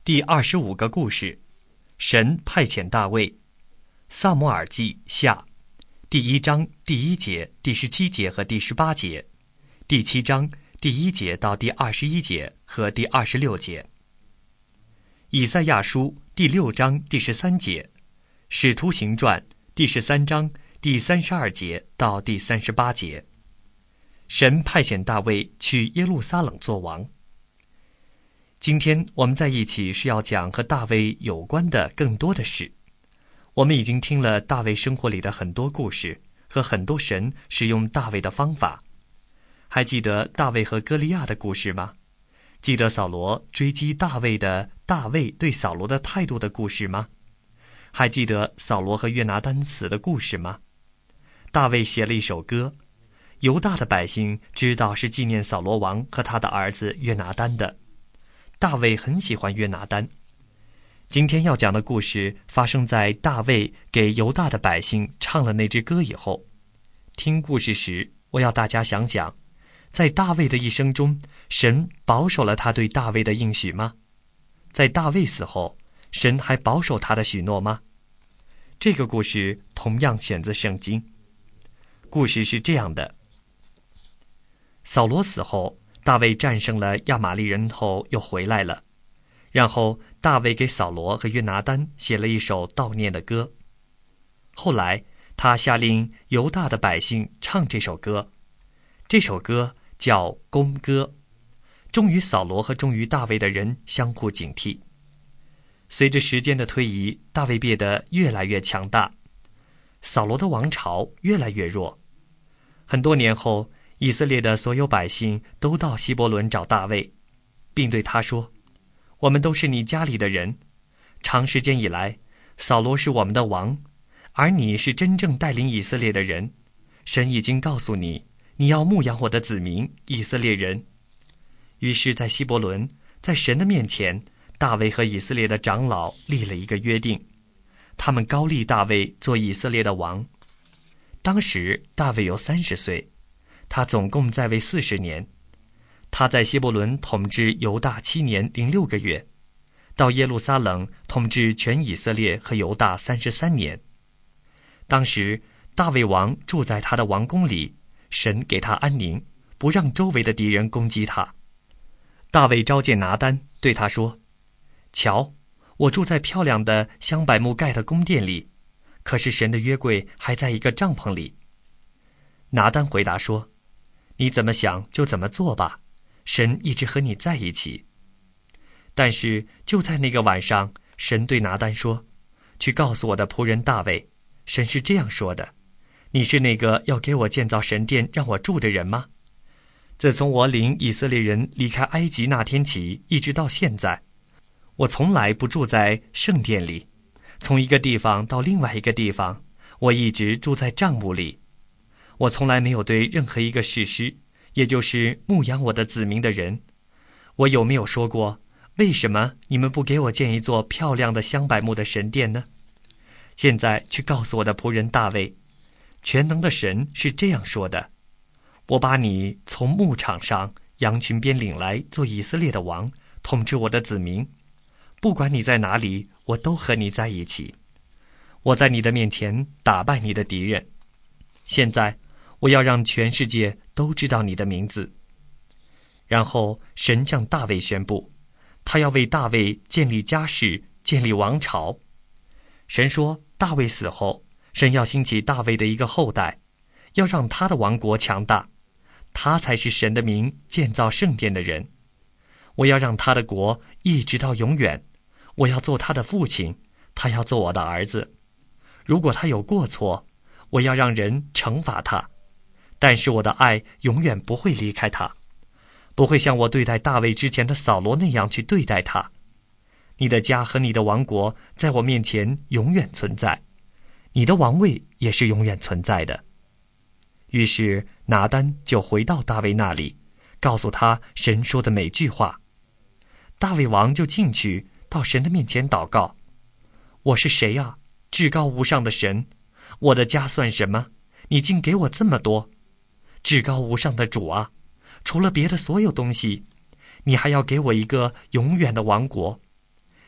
第25个故事，神派遣大卫。撒母耳记下，第1章第1节、第17节和第18节，第7章第1节到第21节和第26节。以赛亚书第6章第13节，使徒行传第13章第32节到第38节。神派遣大卫去耶路撒冷做王。今天我们在一起是要讲和大卫有关的更多的事。我们已经听了大卫生活里的很多故事和很多神使用大卫的方法。还记得大卫和歌利亚的故事吗？记得扫罗追击大卫的大卫对扫罗的态度的故事吗？还记得扫罗和约拿单死的故事吗？大卫写了一首歌，犹大的百姓知道是纪念扫罗王和他的儿子约拿单的。大卫很喜欢约拿单。今天要讲的故事发生在大卫给犹大的百姓唱了那支歌以后。听故事时，我要大家想想，在大卫的一生中，神保守了他对大卫的应许吗？在大卫死后，神还保守他的许诺吗？这个故事同样选自圣经。故事是这样的：扫罗死后，大卫战胜了亚玛利人后又回来了，然后大卫给扫罗和约拿单写了一首悼念的歌。后来他下令犹大的百姓唱这首歌，这首歌叫弓歌，忠于扫罗和忠于大卫的人相互警惕。随着时间的推移，大卫变得越来越强大，扫罗的王朝越来越弱。很多年后，以色列的所有百姓都到希伯伦找大卫，并对他说：我们都是你家里的人，长时间以来，扫罗是我们的王，而你是真正带领以色列的人。神已经告诉你，你要牧养我的子民以色列人。于是在希伯伦，在神的面前，大卫和以色列的长老立了一个约定，他们高立大卫做以色列的王。当时大卫有30岁，他总共在位40年。他在希伯伦统治犹大7年零6个月，到耶路撒冷统治全以色列和犹大33年。当时大卫王住在他的王宫里，神给他安宁，不让周围的敌人攻击他。大卫召见拿单，对他说：瞧，我住在漂亮的香柏木盖的宫殿里，可是神的约柜还在一个帐篷里。拿单回答说：你怎么想就怎么做吧，神一直和你在一起。但是就在那个晚上，神对拿单说：去告诉我的仆人大卫，神是这样说的，你是那个要给我建造神殿让我住的人吗？自从我领以色列人离开埃及那天起，一直到现在，我从来不住在圣殿里，从一个地方到另外一个地方，我一直住在帐幕里。我从来没有对任何一个士师，也就是牧养我的子民的人，我有没有说过，为什么你们不给我建一座漂亮的香柏木的神殿呢？现在去告诉我的仆人大卫，全能的神是这样说的：我把你从牧场上羊群边领来做以色列的王，统治我的子民，不管你在哪里，我都和你在一起。我在你的面前打败你的敌人。现在我要让全世界都知道你的名字。然后神向大卫宣布，他要为大卫建立家室，建立王朝。神说，大卫死后，神要兴起大卫的一个后代，要让他的王国强大，他才是神的名建造圣殿的人。我要让他的国一直到永远，我要做他的父亲，他要做我的儿子。如果他有过错，我要让人惩罚他，但是我的爱永远不会离开他，不会像我对待大卫之前的扫罗那样去对待他。你的家和你的王国在我面前永远存在，你的王位也是永远存在的。于是拿单就回到大卫那里，告诉他神说的每句话。大卫王就进去到神的面前祷告：我是谁啊，至高无上的神，我的家算什么？你竟给我这么多。至高无上的主啊，除了别的所有东西，你还要给我一个永远的王国。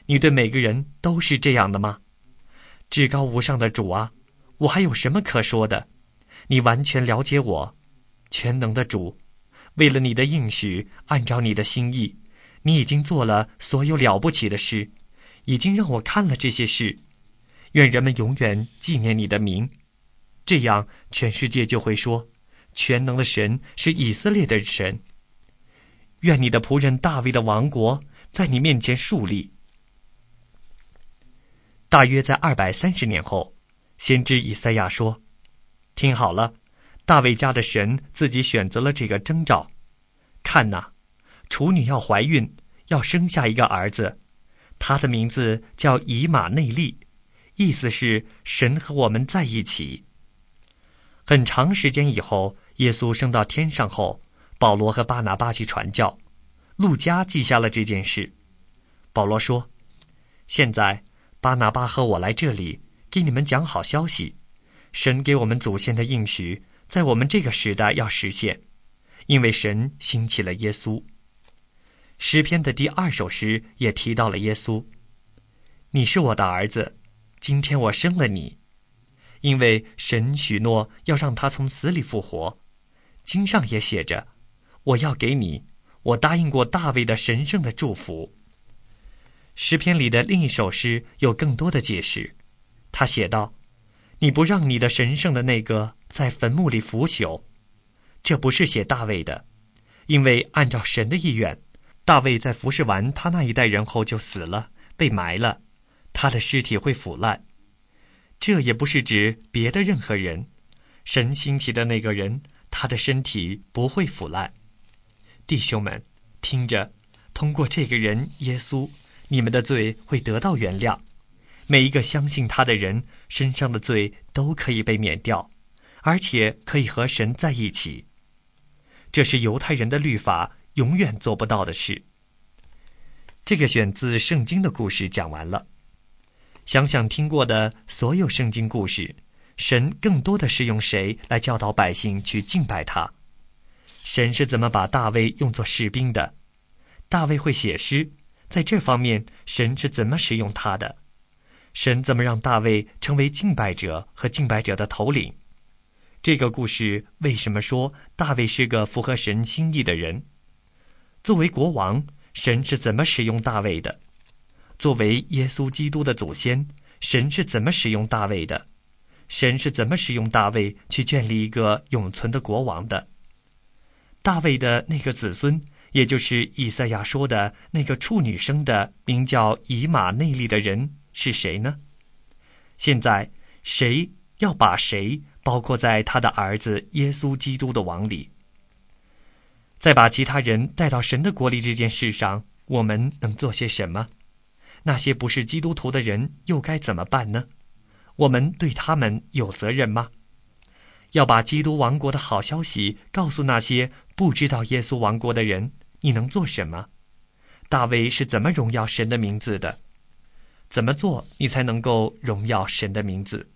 你对每个人都是这样的吗？至高无上的主啊，我还有什么可说的？你完全了解我。全能的主，为了你的应许，按照你的心意，你已经做了所有了不起的事，已经让我看了这些事。愿人们永远纪念你的名，这样全世界就会说，全能的神是以色列的神。愿你的仆人大卫的王国在你面前树立。大约在230年后，先知以赛亚说，听好了，大卫家的神自己选择了这个征兆。看哪，处女要怀孕，要生下一个儿子，他的名字叫以马内利，意思是神和我们在一起。很长时间以后，耶稣升到天上后，保罗和巴拿巴去传教，路加记下了这件事。保罗说，现在巴拿巴和我来这里，给你们讲好消息，神给我们祖先的应许在我们这个时代要实现，因为神兴起了耶稣。诗篇的第2首诗也提到了耶稣，你是我的儿子，今天我生了你。因为神许诺要让他从死里复活，经上也写着，我要给你，我答应过大卫的神圣的祝福。诗篇里的另一首诗有更多的解释，他写道，你不让你的神圣的那个在坟墓里腐朽。这不是写大卫的，因为按照神的意愿，大卫在服侍完他那一代人后就死了，被埋了，他的尸体会腐烂。这也不是指别的任何人，神兴起的那个人，他的身体不会腐烂。弟兄们，听着，通过这个人耶稣，你们的罪会得到原谅。每一个相信他的人身上的罪都可以被免掉，而且可以和神在一起。这是犹太人的律法永远做不到的事。这个选自圣经的故事讲完了。想想听过的所有圣经故事，神更多的是用谁来教导百姓去敬拜他？神是怎么把大卫用作士兵的？大卫会写诗，在这方面神是怎么使用他的？神怎么让大卫成为敬拜者和敬拜者的头领？这个故事为什么说大卫是个符合神心意的人？作为国王，神是怎么使用大卫的？作为耶稣基督的祖先，神是怎么使用大卫的？神是怎么使用大卫去建立一个永存的国王的？大卫的那个子孙，也就是以赛亚说的那个处女生的名叫以马内利的人是谁呢？现在谁要把谁包括在他的儿子耶稣基督的王里？在把其他人带到神的国里这件事上，我们能做些什么？那些不是基督徒的人又该怎么办呢？我们对他们有责任吗？要把基督王国的好消息告诉那些不知道耶稣王国的人，你能做什么？大卫是怎么荣耀神的名字的？怎么做你才能够荣耀神的名字？